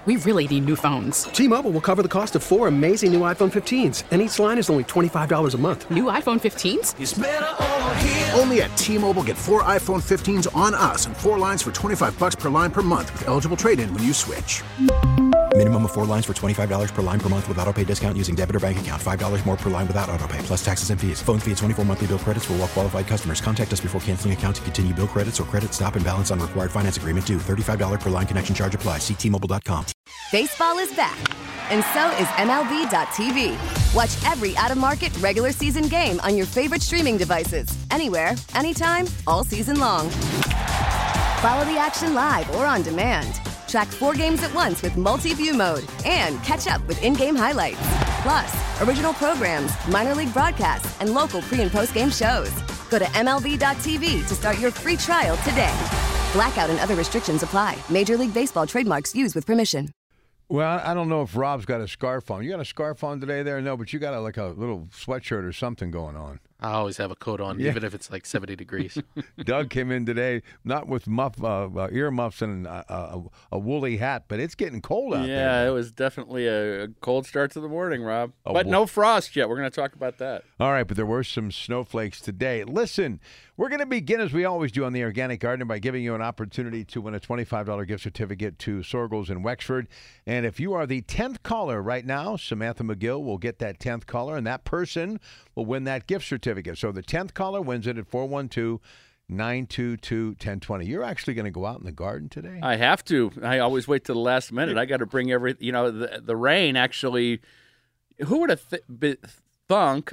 We really need new phones. T-Mobile will cover the cost of 4 amazing new iPhone 15s, and each line is only $25 a month. New iPhone 15s? It's better over here. Only at T-Mobile, get 4 iPhone 15s on us and 4 lines for $25 per line per month with eligible trade-in when you switch. Minimum of 4 lines for $25 per line per month with autopay discount using debit or bank account. $5 more per line without autopay, plus taxes and fees. Phone fee at 24 monthly bill credits for well-qualified customers. Contact us before canceling account to continue bill credits or credit stop and balance on required finance agreement due. $35 per line connection charge applies. See T-Mobile.com. Baseball is back, and so is MLB.tv. Watch every out-of-market regular season game on your favorite streaming devices. Anywhere, anytime, all season long. Follow the action live or on demand. Track 4 games at once with multi-view mode and catch up with in-game highlights. Plus, original programs, minor league broadcasts, and local pre- and post-game shows. Go to MLB.tv to start your free trial today. Blackout and other restrictions apply. Major League Baseball trademarks used with permission. Well, I don't know if Rob's got a scarf on. You got a scarf on today there? No, but you got like a little sweatshirt or something going on. I always have a coat on, even if it's like 70 degrees. Doug came in today, not with ear muffs and a woolly hat, but it's getting cold out there. Yeah, it was definitely a cold start to the morning, Rob. But no frost yet. We're going to talk about that. All right, but there were some snowflakes today. Listen, we're going to begin, as we always do on the Organic Gardener, by giving you an opportunity to win a $25 gift certificate to Sorgel's in Wexford. And if you are the 10th caller right now, Samantha McGill will get that 10th caller, and that person will win that gift certificate. So the 10th caller wins it at 412-922-1020. You're actually going to go out in the garden today? I have to. I always wait till the last minute. I got to bring everything. You know, the rain actually, who would have thunk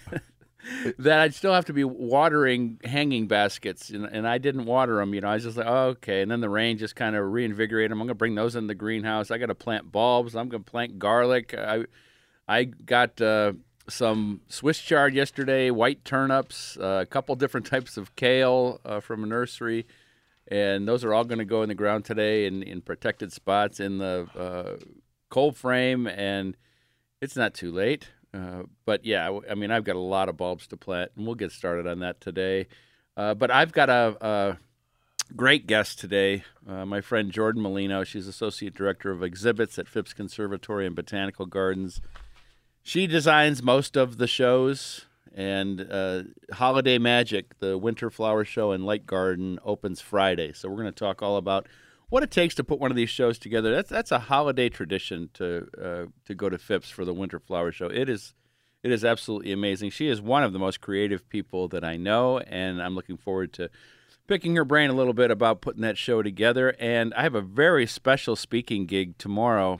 that I'd still have to be watering hanging baskets, and I didn't water them. You know, I was just like, oh, okay. And then the rain just kind of reinvigorated them. I'm going to bring those in the greenhouse. I got to plant bulbs. I'm going to plant garlic. I got some Swiss chard yesterday, white turnips, a couple different types of kale from a nursery, and those are all going to go in the ground today in protected spots in the cold frame, and it's not too late. But, yeah, I mean, I've got a lot of bulbs to plant, and we'll get started on that today. But I've got a great guest today, my friend Jordan Molino. She's Associate Director of Exhibits at Phipps Conservatory and Botanical Gardens. She designs most of the shows, and Holiday Magic, the Winter Flower Show in Light Garden, opens Friday. So we're going to talk all about what it takes to put one of these shows together. That's a holiday tradition to go to Phipps for the Winter Flower Show. It is absolutely amazing. She is one of the most creative people that I know, and I'm looking forward to picking her brain a little bit about putting that show together. And I have a very special speaking gig tomorrow,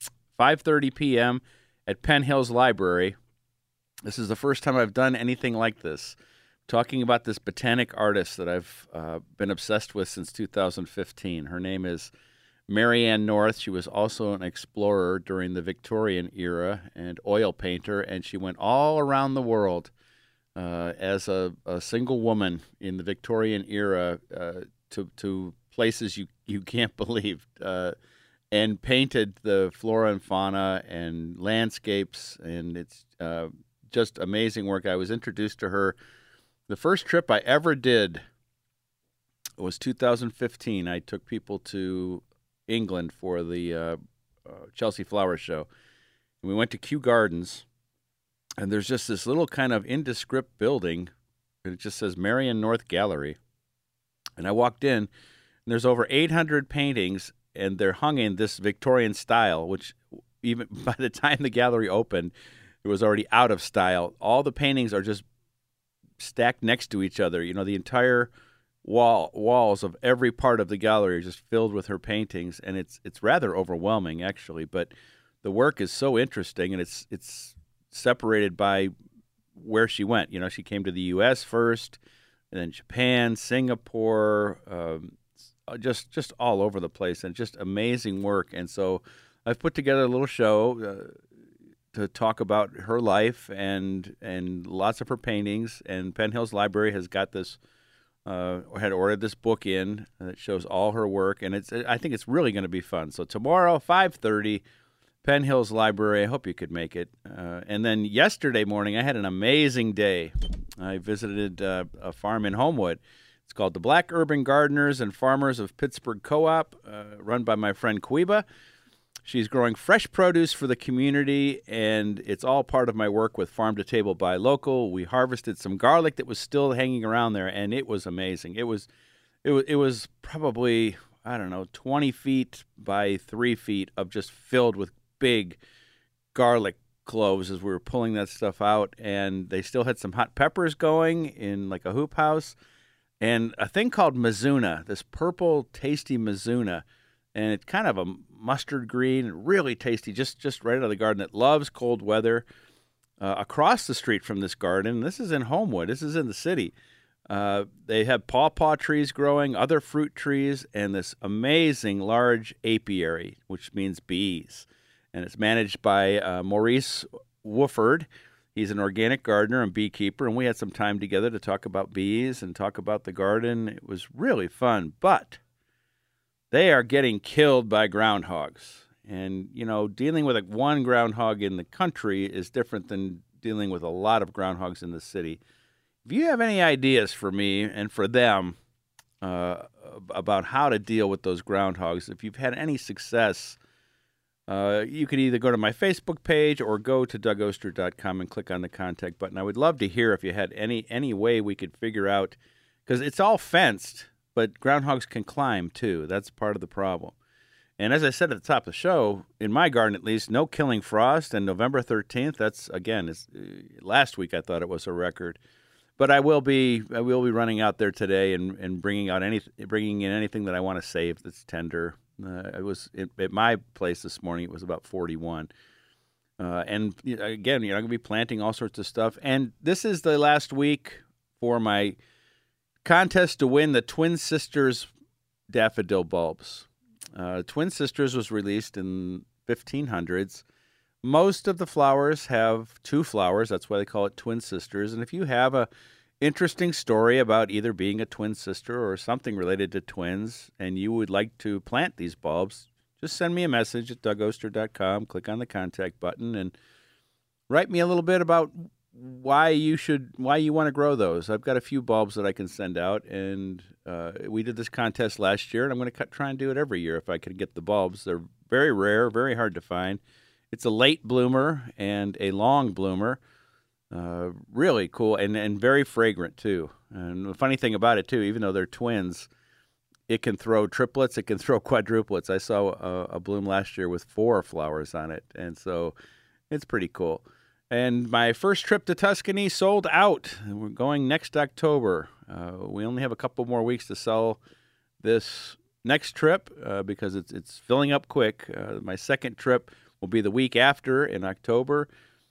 5:30 p.m., at Penn Hills Library. This is the first time I've done anything like this, talking about this botanic artist that I've been obsessed with since 2015. Her name is Marianne North. She was also an explorer during the Victorian era and oil painter, and she went all around the world as a single woman in the Victorian era to places you can't believe, and painted the flora and fauna and landscapes, and it's just amazing work. I was introduced to her. The first trip I ever did was 2015. I took people to England for the Chelsea Flower Show. And we went to Kew Gardens, and there's just this little kind of indescript building, and it just says Marianne North Gallery. And I walked in, and there's over 800 paintings, and they're hung in this Victorian style, which even by the time the gallery opened, it was already out of style. All the paintings are just stacked next to each other. You know, the entire walls of every part of the gallery are just filled with her paintings, and it's rather overwhelming, actually. But the work is so interesting, and it's separated by where she went. You know, she came to the U.S. first, and then Japan, Singapore, just all over the place, and just amazing work. And so I've put together a little show to talk about her life and lots of her paintings. And Penn Hills Library has got this, had ordered this book in that shows all her work, and I think it's really going to be fun. So tomorrow, 5:30, Penn Hills Library. I hope you could make it. And then yesterday morning, I had an amazing day. I visited a farm in Homewood. It's called the Black Urban Gardeners and Farmers of Pittsburgh Co-op, run by my friend Cuiba. She's growing fresh produce for the community, and it's all part of my work with Farm to Table Buy Local. We harvested some garlic that was still hanging around there, and it was amazing. It was probably, I don't know, 20 feet by 3 feet of just filled with big garlic cloves as we were pulling that stuff out. And they still had some hot peppers going in like a hoop house, and a thing called Mizuna, this purple, tasty Mizuna. And it's kind of a mustard green, really tasty, just right out of the garden. It loves cold weather. Across the street from this garden, this is in Homewood, this is in the city, they have pawpaw trees growing, other fruit trees, and this amazing large apiary, which means bees. And it's managed by Maurice Wooford. He's an organic gardener and beekeeper, and we had some time together to talk about bees and talk about the garden. It was really fun, but they are getting killed by groundhogs. And, you know, dealing with one groundhog in the country is different than dealing with a lot of groundhogs in the city. If you have any ideas for me and for them about how to deal with those groundhogs, if you've had any success, you could either go to my Facebook page or go to DougOster.com and click on the contact button. I would love to hear if you had any way we could figure out, because it's all fenced, but groundhogs can climb, too. That's part of the problem. And as I said at the top of the show, in my garden at least, no killing frost, and November 13th, that's, again, last week I thought it was a record. But I will be running out there today and bringing in anything that I want to save that's tender. It was at my place this morning, it was about 41. And again, I'm going to be planting all sorts of stuff. And this is the last week for my contest to win the Twin Sisters daffodil bulbs. Twin Sisters was released in 1500s. Most of the flowers have two flowers. That's why they call it Twin Sisters. And if you have a interesting story about either being a twin sister or something related to twins, and you would like to plant these bulbs, just send me a message at DougOster.com, click on the contact button, and write me a little bit about why you want to grow those. I've got a few bulbs that I can send out, and we did this contest last year, and I'm going to try and do it every year if I can get the bulbs. They're very rare, very hard to find. It's a late bloomer and a long bloomer. Really cool and very fragrant, too. And the funny thing about it, too, even though they're twins, it can throw triplets, it can throw quadruplets. I saw a bloom last year with 4 flowers on it, and so it's pretty cool. And my first trip to Tuscany sold out. We're going next October. We only have a couple more weeks to sell this next trip because it's filling up quick. My second trip will be the week after in October,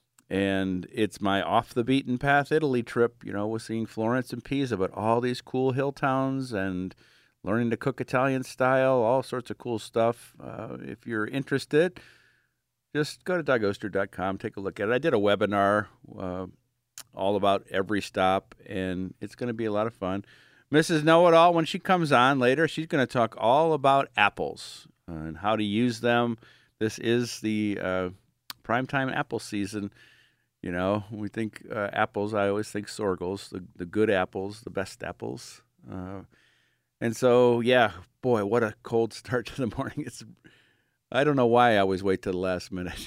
and it's my off-the-beaten-path Italy trip. You know, we're seeing Florence and Pisa, but all these cool hill towns and learning to cook Italian style, all sorts of cool stuff. If you're interested, just go to DougOster.com, take a look at it. I did a webinar all about every stop, and it's going to be a lot of fun. Mrs. Know-It-All, when she comes on later, she's going to talk all about apples and how to use them. This is the primetime apple season. You know, when we think apples, I always think Sorgels, the good apples, the best apples. And so, yeah, boy, what a cold start to the morning. I don't know why I always wait till the last minute.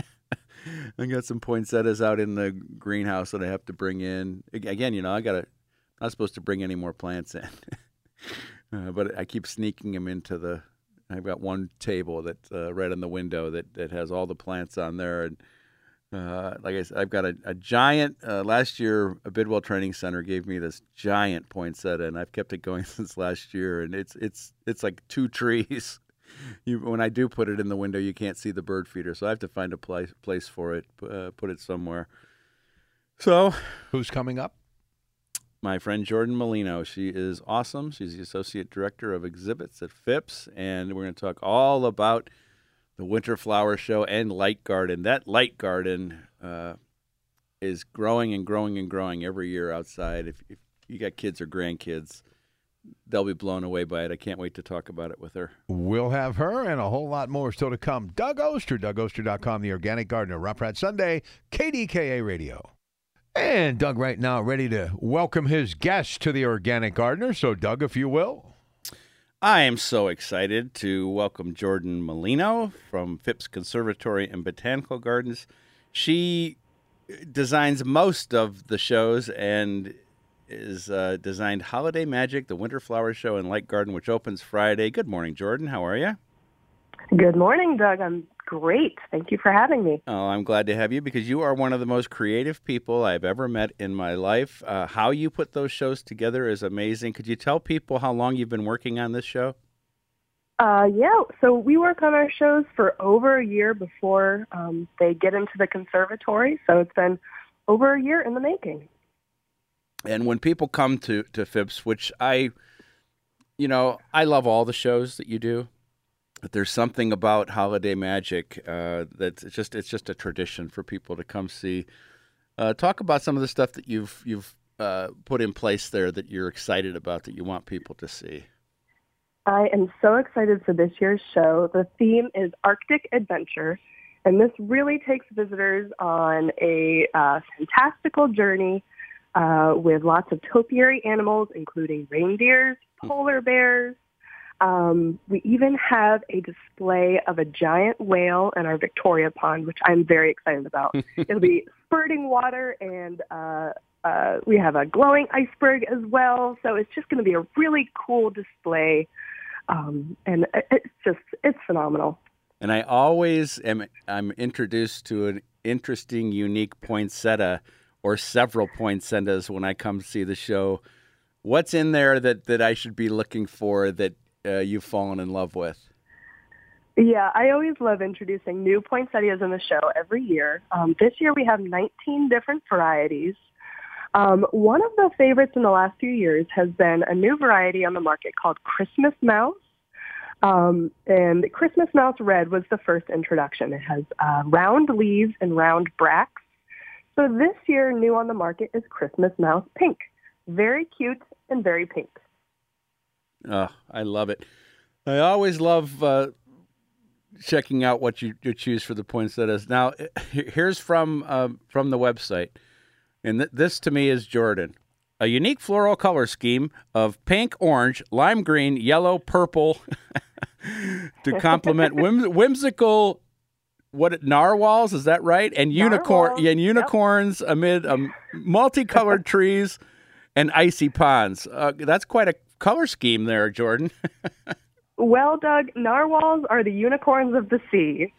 I got some poinsettias out in the greenhouse that I have to bring in. Again, you know, not supposed to bring any more plants in. But I keep sneaking them into I've got one table that's right in the window that has all the plants on there. And like I said, I've got a giant, last year, a Bidwell Training Center gave me this giant poinsettia, and I've kept it going since last year. And it's like 2 trees. When I do put it in the window, you can't see the bird feeder, so I have to find a place for it, put it somewhere. So, who's coming up? My friend Jordan Molino. She is awesome. She's the Associate Director of Exhibits at Phipps, and we're going to talk all about the Winter Flower Show and Light Garden. That Light Garden is growing and growing and growing every year outside. If you got kids or grandkids, they'll be blown away by it. I can't wait to talk about it with her. We'll have her and a whole lot more still to come. Doug Oster, DougOster.com, The Organic Gardener, Rough Rat Sunday, KDKA Radio. And Doug right now ready to welcome his guest to The Organic Gardener. So, Doug, if you will. I am so excited to welcome Jordan Molino from Phipps Conservatory and Botanical Gardens. She designs most of the shows and is designed Holiday Magic, the Winter Flower Show, and Light Garden, which opens Friday. Good morning, Jordan. How are you? Good morning, Doug. I'm great. Thank you for having me. Oh, I'm glad to have you because you are one of the most creative people I've ever met in my life. How you put those shows together is amazing. Could you tell people how long you've been working on this show? Yeah, so we work on our shows for over a year before they get into the conservatory. So it's been over a year in the making. And when people come to Phipps, which I love all the shows that you do, but there's something about Holiday Magic that it's just a tradition for people to come see. Talk about some of the stuff that you've put in place there that you're excited about, that you want people to see. I am so excited for this year's show. The theme is Arctic Adventure, and this really takes visitors on a fantastical journey with lots of topiary animals, including reindeers, polar bears. We even have a display of a giant whale in our Victoria Pond, which I'm very excited about. It'll be spurting water, and we have a glowing iceberg as well. So it's just going to be a really cool display, and it's phenomenal. And I always I'm introduced to an interesting, unique poinsettia or several poinsettias when I come see the show. What's in there that I should be looking for that you've fallen in love with? Yeah, I always love introducing new poinsettias in the show every year. This year we have 19 different varieties. One of the favorites in the last few years has been a new variety on the market called Christmas Mouse. And Christmas Mouse Red was the first introduction. It has round leaves and round bracts. So this year, new on the market is Christmas Mouse Pink. Very cute and very pink. Oh, I love it. I always love checking out what you choose for the poinsettias. Now, here's from the website. And this, to me, is Jordan. A unique floral color scheme of pink, orange, lime green, yellow, purple to complement whimsical narwhals, is that right? And unicorns amid multicolored trees and icy ponds. That's quite a color scheme there, Jordan. Well, Doug, narwhals are the unicorns of the sea.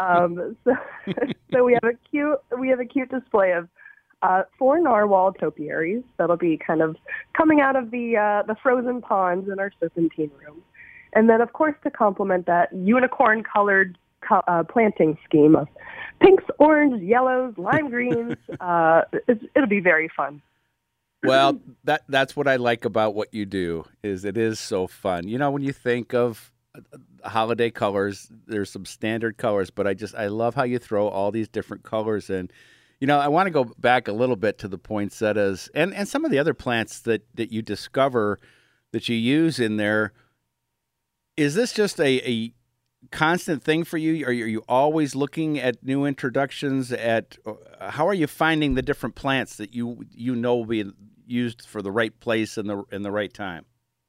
So we have a cute display of 4 narwhal topiaries that'll be kind of coming out of the frozen ponds in our serpentine room. And then, of course, to complement that, unicorn-colored planting scheme of pinks, orange, yellows, lime greens. It'll be very fun. Well, that's what I like about what you do, is it is so fun. You know, when you think of holiday colors, there's some standard colors, but I love how you throw all these different colors in. You know, I want to go back a little bit to the poinsettias and some of the other plants that you discover that you use in there. Is this just a constant thing for you? Are you always looking at new introductions? How are you finding the different plants that you know will be used for the right place in the right time?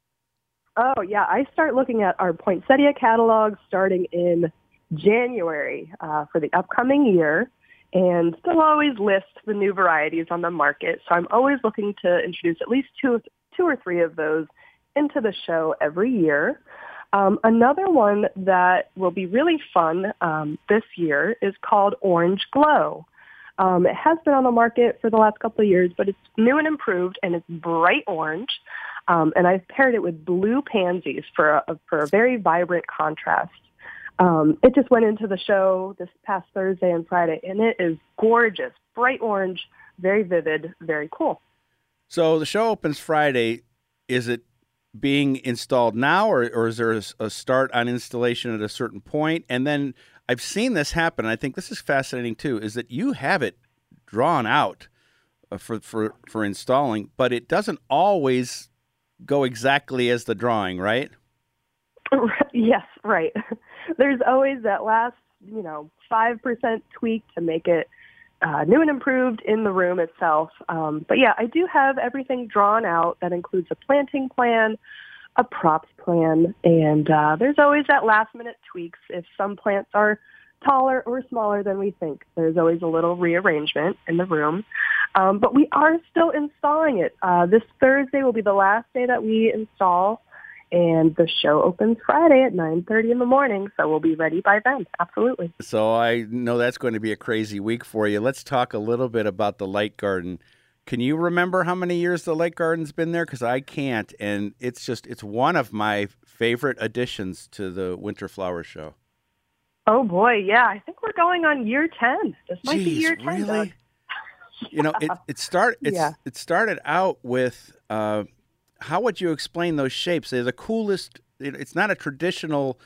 Oh yeah, I start looking at our poinsettia catalog starting in January for the upcoming year, and they'll always list the new varieties on the market. So I'm always looking to introduce at least two or three of those into the show every year. Another one that will be really fun this year is called Orange Glow. It has been on the market for the last couple of years, but it's new and improved, and it's bright orange. And I've paired it with blue pansies for a very vibrant contrast. It just went into the show this past Thursday and Friday, and it is gorgeous, bright orange, very vivid, very cool. So the show opens Friday. Is it being installed now, or is there a start on installation at a certain point? And then I've seen this happen, and I think this is fascinating too, is that you have it drawn out for installing, but it doesn't always go exactly as the drawing, right? Yes, right. There's always that last, 5% tweak to make it new and improved in the room itself. But yeah, I do have everything drawn out. That includes a planting plan, a props plan, and there's always that last-minute tweaks. If some plants are taller or smaller than we think, there's always a little rearrangement in the room. But we are still installing it. This Thursday will be the last day that we install, and the show opens Friday at 9:30 in the morning, so we'll be ready by then. Absolutely. So I know that's going to be a crazy week for you. Let's talk a little bit about the Light Garden. Can you remember how many years the Light Garden's been there? Because I can't, and it's one of my favorite additions to the Winter Flower Show. Oh, boy, yeah. I think we're going on year 10. This might be year 10, really? Doug. You know, it started out with how would you explain those shapes? They're the coolest. It's not a traditional.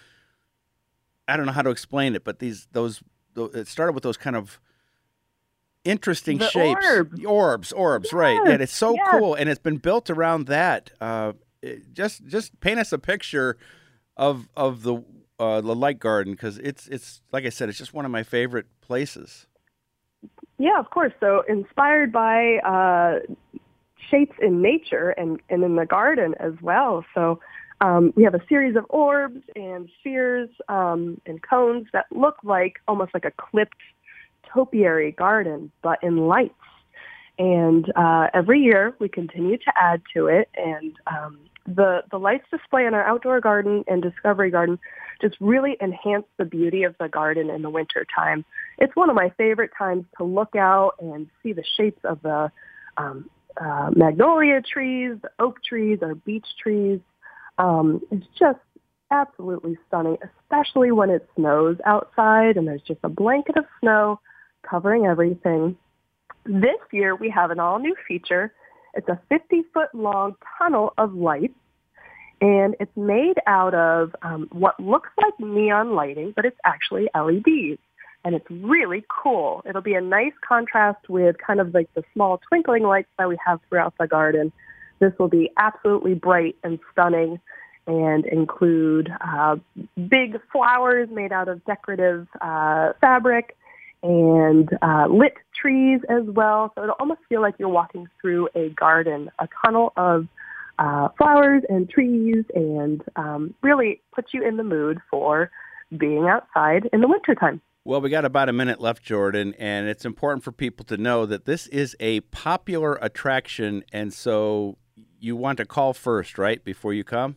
I don't know how to explain it, but it started with those kind of interesting shapes. Orbs, yes, right? And it's so yes. cool, and it's been built around that. Just paint us a picture of the Light Garden, because it's like I said, it's just one of my favorite places. Yeah, of course. So inspired by shapes in nature and in the garden as well. So we have a series of orbs and spheres and cones that look like almost like a clipped topiary garden, but in lights. And every year we continue to add to it. And the lights display in our outdoor garden and discovery garden just really enhance the beauty of the garden in the winter time. It's one of my favorite times to look out and see the shapes of the magnolia trees, the oak trees, our beech trees. It's just absolutely stunning, especially when it snows outside and there's just a blanket of snow covering everything. This year we have an all-new feature. It's a 50-foot long tunnel of lights, and it's made out of what looks like neon lighting, but it's actually LEDs. And it's really cool. It'll be a nice contrast with kind of like the small twinkling lights that we have throughout the garden. This will be absolutely bright and stunning and include big flowers made out of decorative fabric and lit trees as well. So it'll almost feel like you're walking through a garden, a tunnel of flowers and trees, and really put you in the mood for being outside in the wintertime. Well, we got about a minute left, Jordan, and it's important for people to know that this is a popular attraction, and so you want to call first, right, before you come?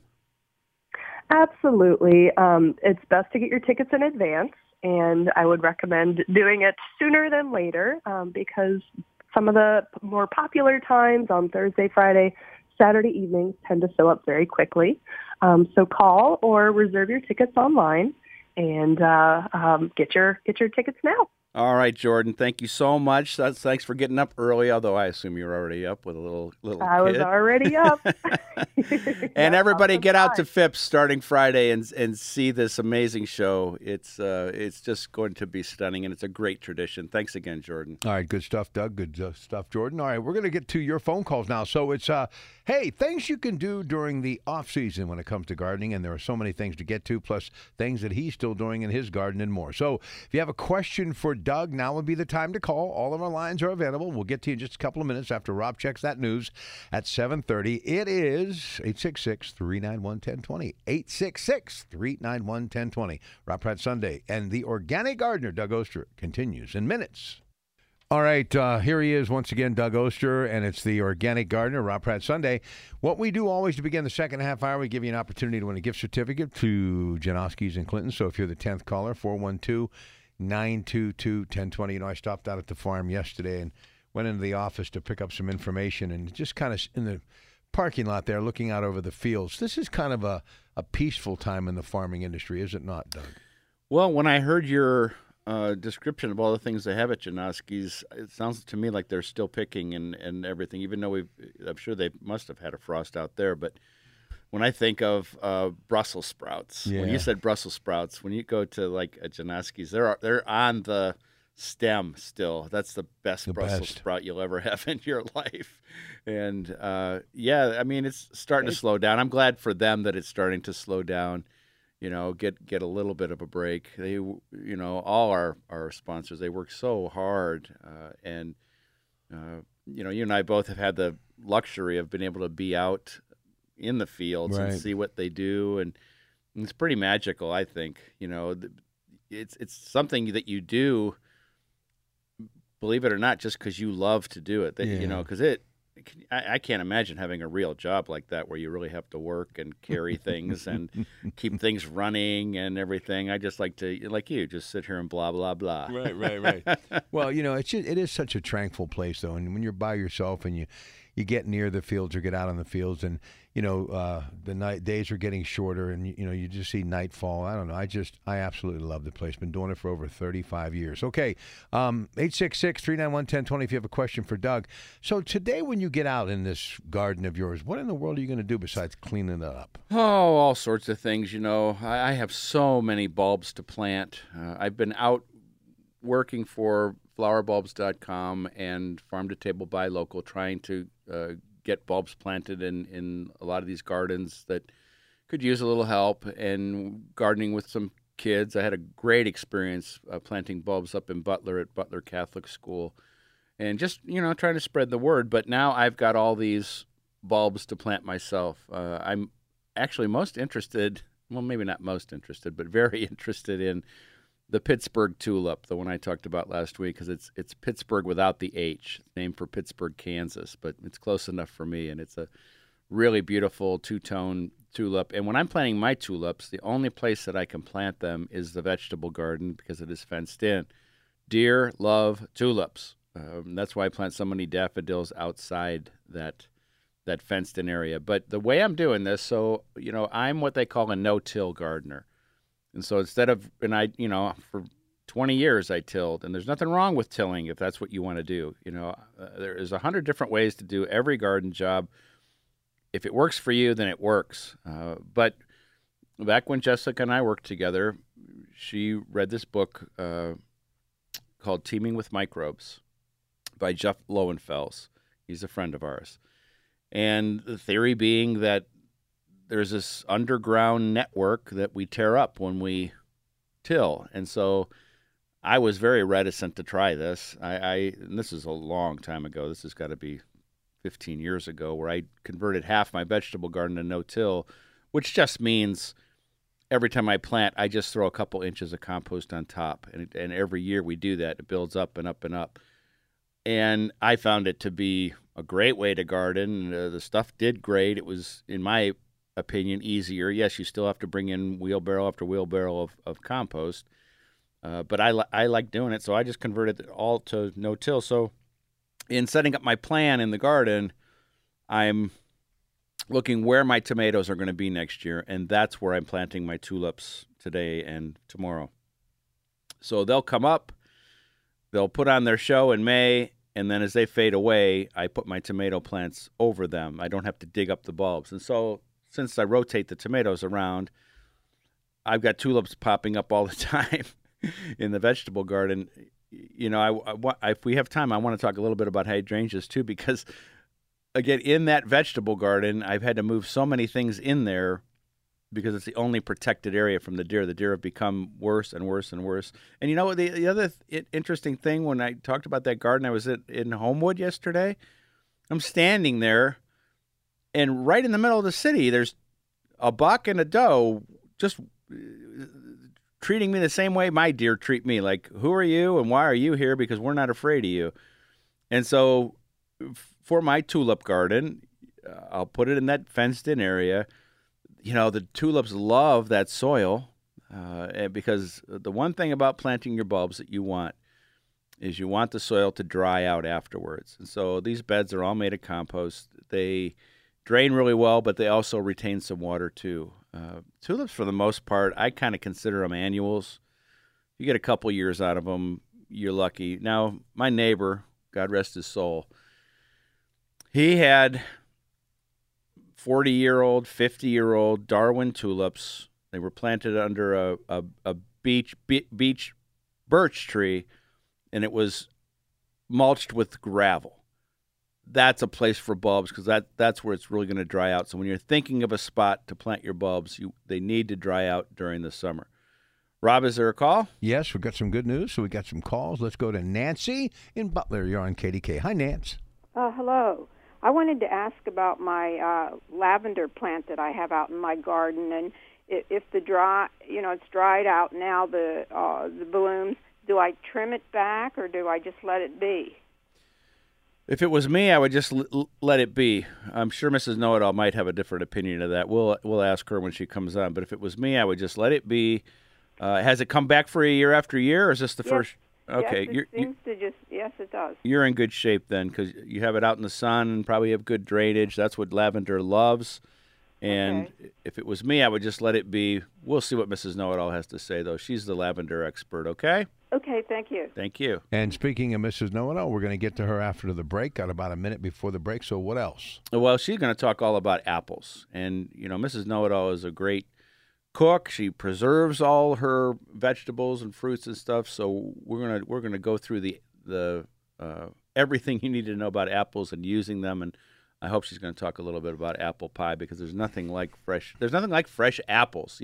Absolutely. It's best to get your tickets in advance, and I would recommend doing it sooner than later because some of the more popular times on Thursday, Friday, Saturday evenings tend to fill up very quickly. So call or reserve your tickets online. And get your tickets now. All right, Jordan. Thank you so much. Thanks for getting up early, although I assume you're already up with a little I kid. was already up. And everybody get out to time. Phipps starting Friday and see this amazing show. It's just going to be stunning, and it's a great tradition. Thanks again, Jordan. All right, good stuff, Doug. Good stuff, Jordan. All right, we're going to get to your phone calls now. So it's, hey, things you can do during the off-season when it comes to gardening, and there are so many things to get to, plus things that he's still doing in his garden and more. So if you have a question for Doug, now would be the time to call. All of our lines are available. We'll get to you in just a couple of minutes after Rob checks that news at 7:30. It is 866-391-1020. 866-391-1020. Rob Pratt Sunday. And the organic gardener, Doug Oster, continues in minutes. All right, here he is once again, Doug Oster, and it's the Organic Gardener, Rob Pratt Sunday. What we do always to begin the second half hour, we give you an opportunity to win a gift certificate to Janoski's in Clinton. So if you're the 10th caller, 412-922-1020. You know, I stopped out at the farm yesterday and went into the office to pick up some information, and just kind of in the parking lot there looking out over the fields. This is kind of a peaceful time in the farming industry, is it not, Doug? Well, when I heard your description of all the things they have at Janoski's, it sounds to me like they're still picking and everything, even though I'm sure they must have had a frost out there. But when I think of Brussels sprouts, when you said Brussels sprouts, when you go to like a Janoski's, they're on the stem still. That's the best Brussels sprout you'll ever have in your life. And I mean, it's starting to slow down. I'm glad for them that it's starting to slow down. You know, get a little bit of a break. They, you know, all our sponsors, they work so hard, you know, you and I both have had the luxury of being able to be out in the fields Right. and see what they do, and it's pretty magical. I think it's something that you do, believe it or not, just because you love to do it. Because I can't imagine having a real job like that where you really have to work and carry things and keep things running and everything. I just like to, like you, just sit here and blah, blah, blah. Right. Well, it is such a tranquil place, though. And when you're by yourself and you get near the fields or get out on the fields and, the days are getting shorter and, you just see nightfall. I don't know. I absolutely love the place. Been doing it for over 35 years. Okay. 866-391-1020 if you have a question for Doug. So today when you get out in this garden of yours, what in the world are you going to do besides cleaning it up? Oh, all sorts of things. I have so many bulbs to plant. I've been out working for flowerbulbs.com and Farm to Table Buy Local trying to get bulbs planted in a lot of these gardens that could use a little help, and gardening with some kids. I had a great experience planting bulbs up in Butler at Butler Catholic School and just, trying to spread the word. But now I've got all these bulbs to plant myself. I'm actually most interested, well, maybe not most interested, but very interested in the Pittsburgh tulip, the one I talked about last week, because it's Pittsburgh without the H. It's named for Pittsburgh, Kansas, but it's close enough for me, and it's a really beautiful two-tone tulip. And when I'm planting my tulips, the only place that I can plant them is the vegetable garden because it is fenced in. Deer love tulips. That's why I plant so many daffodils outside that fenced-in area. But the way I'm doing this, so, I'm what they call a no-till gardener. And so instead of, for 20 years I tilled, and there's nothing wrong with tilling if that's what you want to do. There is 100 different ways to do every garden job. If it works for you, then it works. But back when Jessica and I worked together, she read this book called Teeming with Microbes by Jeff Lowenfels. He's a friend of ours. And the theory being that there's this underground network that we tear up when we till. And so I was very reticent to try this. And this is a long time ago. This has got to be 15 years ago, where I converted half my vegetable garden to no-till, which just means every time I plant, I just throw a couple inches of compost on top. And every year we do that. It builds up and up and up. And I found it to be a great way to garden. The stuff did great. It was, in my opinion, easier. Yes, you still have to bring in wheelbarrow after wheelbarrow of compost, but I like doing it, so I just converted it all to no-till. So in setting up my plan in the garden, I'm looking where my tomatoes are going to be next year, and that's where I'm planting my tulips today and tomorrow. So they'll come up, they'll put on their show in May, and then as they fade away, I put my tomato plants over them. I don't have to dig up the bulbs. And so since I rotate the tomatoes around, I've got tulips popping up all the time in the vegetable garden. If we have time, I want to talk a little bit about hydrangeas too, because, again, in that vegetable garden, I've had to move so many things in there because it's the only protected area from the deer. The deer have become worse and worse and worse. And the other interesting thing, when I talked about that garden, I was in Homewood yesterday. I'm standing there, and right in the middle of the city, there's a buck and a doe just treating me the same way my deer treat me. Like, who are you and why are you here? Because we're not afraid of you. And so for my tulip garden, I'll put it in that fenced-in area. The tulips love that soil because the one thing about planting your bulbs that you want is you want the soil to dry out afterwards. And so these beds are all made of compost. They drain really well, but they also retain some water too. Tulips, for the most part, I kind of consider them annuals. You get a couple years out of them, you're lucky. Now, my neighbor, God rest his soul, he had 40-year-old, 50-year-old Darwin tulips. They were planted under a beech birch tree, and it was mulched with gravel. That's a place for bulbs because that's where it's really going to dry out. So when you're thinking of a spot to plant your bulbs, they need to dry out during the summer. Rob, is there a call? Yes, we've got some good news. So we got some calls. Let's go to Nancy in Butler. You're on KDK. Hi, Nance. Hello. I wanted to ask about my lavender plant that I have out in my garden, and if the it's dried out now, the blooms. Do I trim it back, or do I just let it be? If it was me, I would just let it be. I'm sure Mrs. Know-It-All might have a different opinion of that. We'll ask her when she comes on. But if it was me, I would just let it be. Has it come back for a year after year, or is this the first? Okay, yes, it does. You're in good shape then, because you have it out in the sun and probably have good drainage. That's what lavender loves. And if it was me, I would just let it be. We'll see what Mrs. Know-It-All has to say, though. She's the lavender expert, okay? Okay, thank you. Thank you. And speaking of Mrs. Know-It-All, we're going to get to her after the break. Got about a minute before the break, so what else? Well, she's going to talk all about apples. And, Mrs. Know-It-All is a great cook. She preserves all her vegetables and fruits and stuff. So we're gonna go through the everything you need to know about apples and using them. And I hope she's going to talk a little bit about apple pie, because there's nothing like fresh apples.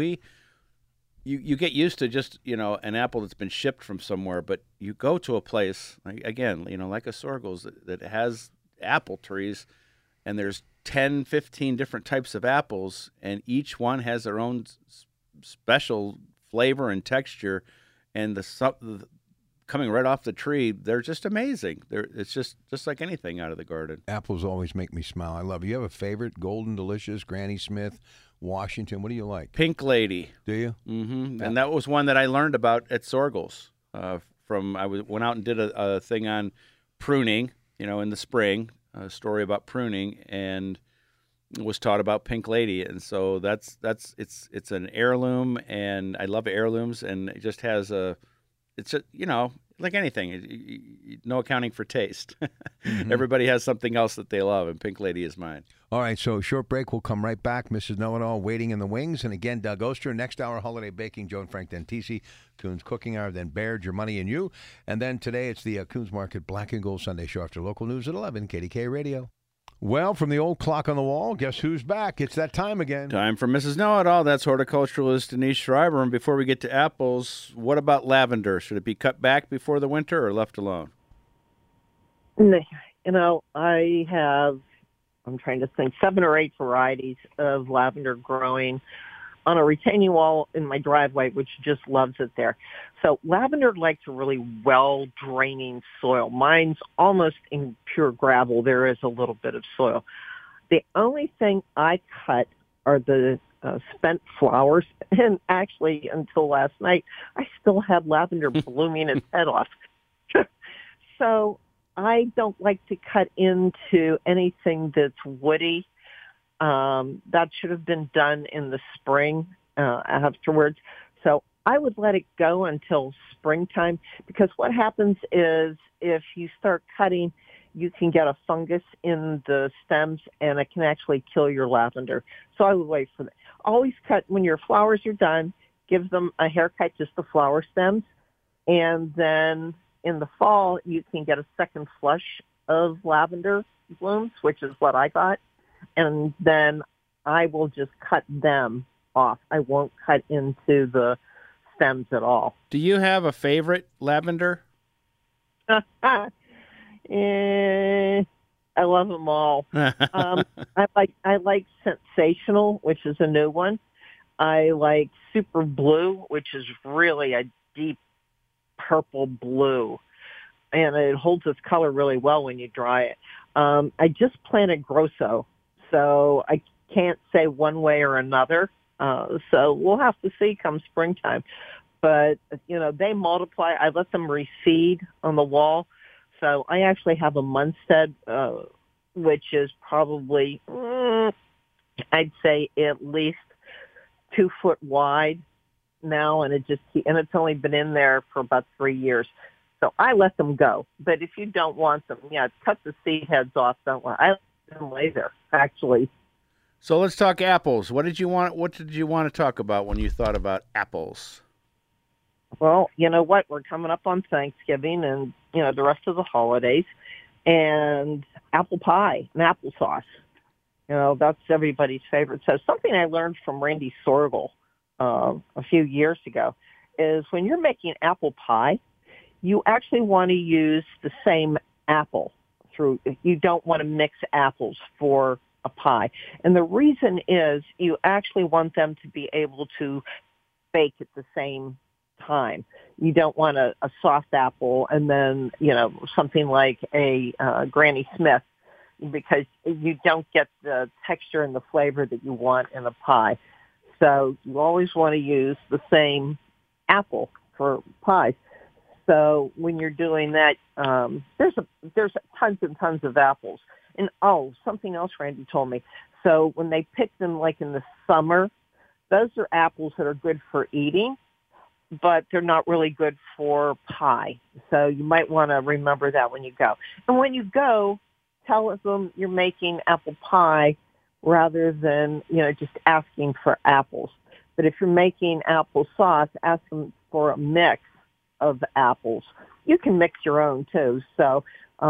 You get used to just an apple that's been shipped from somewhere, but you go to a place again, like a Sorgel's that has apple trees, and there's 10, 15 different types of apples, and each one has their own special flavor and texture, and the coming right off the tree, they're just amazing. It's just like anything out of the garden. Apples always make me smile. I love it. You have a favorite? Golden Delicious, Granny Smith, Washington. What do you like? Pink Lady. Do you? Mm-hmm. And that was one that I learned about at Sorgel's. Went out and did a thing on pruning, in the spring. A story about pruning, and was taught about Pink Lady, and so it's an heirloom, and I love heirlooms, and it just has like anything, no accounting for taste. Mm-hmm. Everybody has something else that they love, and Pink Lady is mine. All right, so short break. We'll come right back. Mrs. Know-It-All waiting in the wings. And again, Doug Oster. Next hour, Holiday Baking, Joe and Frank Dentisi. Coons Cooking Hour, then Baird, Your Money and You. And then today, it's the Coons Market Black and Gold Sunday Show after local news at 11, KDK Radio. Well, from the old clock on the wall, guess who's back? It's that time again. Time for Mrs. Know-It-All. That's horticulturalist Denise Schreiber. And before we get to apples, what about lavender? Should it be cut back before the winter or left alone? I have, I'm trying to think, 7 or 8 varieties of lavender growing on a retaining wall in my driveway, which just loves it there. So lavender likes a really well-draining soil. Mine's almost in pure gravel. There is a little bit of soil. The only thing I cut are the spent flowers, and actually until last night, I still had lavender blooming its head off. So I don't like to cut into anything that's woody. That should have been done in the spring afterwards. So I would let it go until springtime, because what happens is if you start cutting, you can get a fungus in the stems, and it can actually kill your lavender. So I would wait for that. Always cut when your flowers are done. Give them a haircut, just the flower stems, and then in the fall you can get a second flush of lavender blooms, which is what I got. And then I will just cut them off. I won't cut into the stems at all. Do you have a favorite lavender? I love them all. I like Sensational, which is a new one. I like Super Blue, which is really a deep purple blue, and it holds its color really well when you dry it. I just planted Grosso, so I can't say one way or another. So we'll have to see come springtime. But, they multiply. I let them reseed on the wall. So I actually have a Munstead, which is probably, I'd say at least 2 foot wide now, and it's only been in there for about 3 years. So I let them go. But if you don't want them, cut the seed heads off. I let them lay there, actually. So let's talk apples. What did you want to talk about when you thought about apples? Well, you know what? We're coming up on Thanksgiving and, the rest of the holidays, and apple pie and applesauce. That's everybody's favorite. So something I learned from Randy Sorgel a few years ago is when you're making apple pie, you actually want to use the same apple you don't want to mix apples for a pie. And the reason is you actually want them to be able to bake at the same time. You don't want a soft apple and then, something like a Granny Smith, because you don't get the texture and the flavor that you want in a pie. So you always want to use the same apple for pies. So when you're doing that, there's tons and tons of apples. And something else Randy told me. So when they pick them like in the summer, those are apples that are good for eating, but they're not really good for pie. So you might want to remember that when you go. And when you go, tell them you're making apple pie rather than, just asking for apples. But if you're making applesauce, ask them for a mix of apples. You can mix your own too. So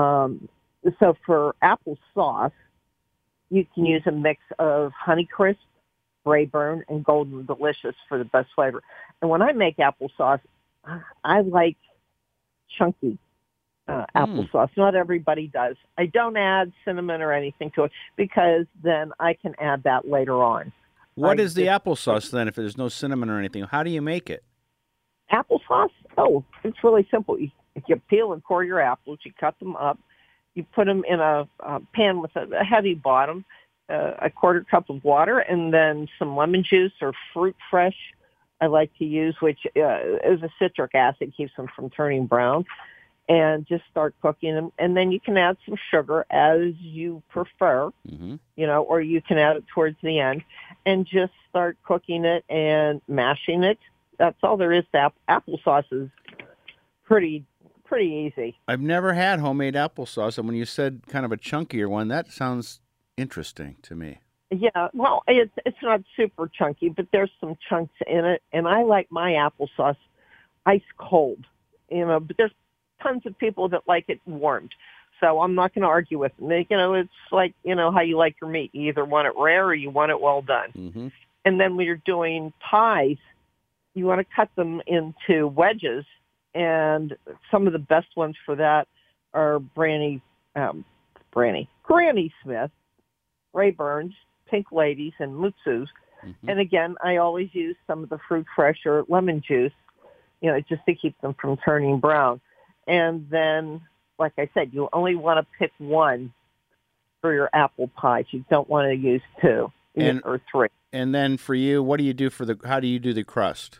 for applesauce, you can use a mix of Honeycrisp, Rayburn, and Golden Delicious for the best flavor. And when I make applesauce, I like chunky applesauce. Not everybody does. I don't add cinnamon or anything to it because then I can add that later on. What is the applesauce then if there's no cinnamon or anything? How do you make it? Applesauce? It's really simple. You peel and core your apples. You cut them up. You put them in a pan with a heavy bottom, a quarter cup of water, and then some lemon juice or fruit fresh I like to use, which is a citric acid, keeps them from turning brown, and just start cooking them. And then you can add some sugar as you prefer, or you can add it towards the end, and just start cooking it and mashing it. That's all there is to applesauce. Is pretty easy. I've never had homemade applesauce, and when you said kind of a chunkier one, that sounds interesting to me. Yeah, well, it's not super chunky, but there's some chunks in it, and I like my applesauce ice cold. But there's tons of people that like it warmed, so I'm not going to argue with them. It's like how you like your meat. You either want it rare or you want it well done. Mm-hmm. And then when you're doing pies, you want to cut them into wedges. And some of the best ones for that are Granny Smith, Rayburns, Pink Ladies, and Mutsu's. Mm-hmm. And again, I always use some of the fruit fresh or lemon juice, just to keep them from turning brown. And then, like I said, you only want to pick one for your apple pies. You don't want to use two or three. And then for you, how do you do the crust?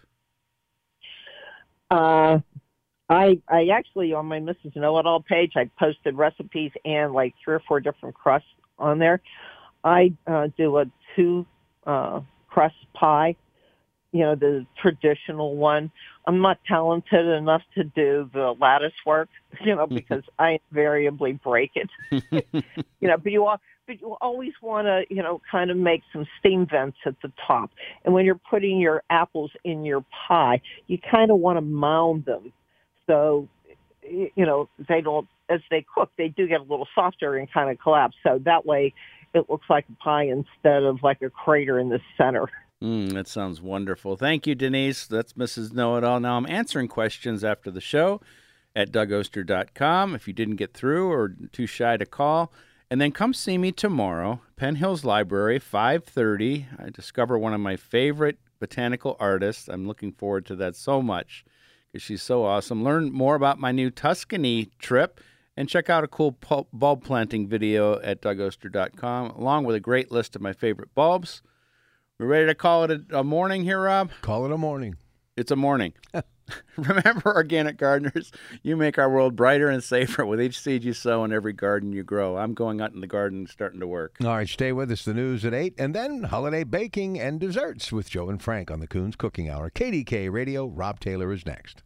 I actually, on my Mrs. Know-It-All page, I posted recipes and like 3 or 4 different crusts on there. I do a 2 crust pie, the traditional one. I'm not talented enough to do the lattice work, because I invariably break it. But you always want to, kind of make some steam vents at the top. And when you're putting your apples in your pie, you kind of want to mound them. So, they don't, as they cook, they do get a little softer and kind of collapse. So that way it looks like a pie instead of like a crater in the center. That sounds wonderful. Thank you, Denise. That's Mrs. Know-It-All. Now I'm answering questions after the show at DougOster.com if you didn't get through or too shy to call. And then come see me tomorrow, Penn Hills Library, 5:30. I discover one of my favorite botanical artists. I'm looking forward to that so much because she's so awesome. Learn more about my new Tuscany trip and check out a cool bulb planting video at DougOster.com, along with a great list of my favorite bulbs. We're ready to call it a morning here, Rob? Call it a morning. It's a morning. Remember, organic gardeners, you make our world brighter and safer with each seed you sow and every garden you grow. I'm going out in the garden and starting to work. All right, stay with us. The news at 8, and then holiday baking and desserts with Joe and Frank on the Coons Cooking Hour. KDK Radio, Rob Taylor is next.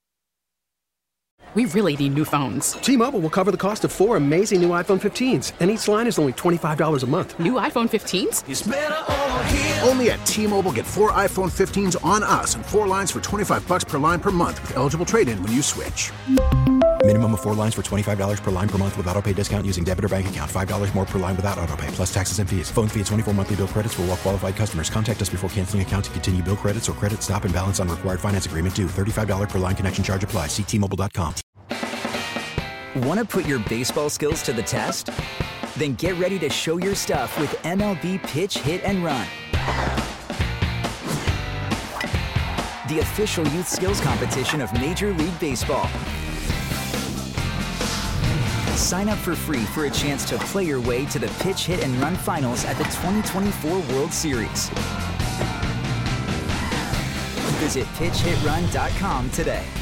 We really need new phones. T-Mobile will cover the cost of 4 amazing new iPhone 15s, and each line is only $25 a month. New iPhone 15s? It's better over here. Only at T-Mobile, get 4 iPhone 15s on us and 4 lines for $25 per line per month with eligible trade-in when you switch. Minimum of 4 lines for $25 per line per month with autopay discount using debit or bank account. $5 more per line without autopay, plus taxes and fees. Phone fee at 24 monthly bill credits for well-qualified customers. Contact us before canceling account to continue bill credits or credit stop and balance on required finance agreement due. $35 per line connection charge applies. See T-Mobile.com. Want to put your baseball skills to the test? Then get ready to show your stuff with MLB Pitch, Hit, and Run, the official youth skills competition of Major League Baseball. Sign up for free for a chance to play your way to the Pitch, Hit, and Run finals at the 2024 World Series. Visit pitchhitrun.com today.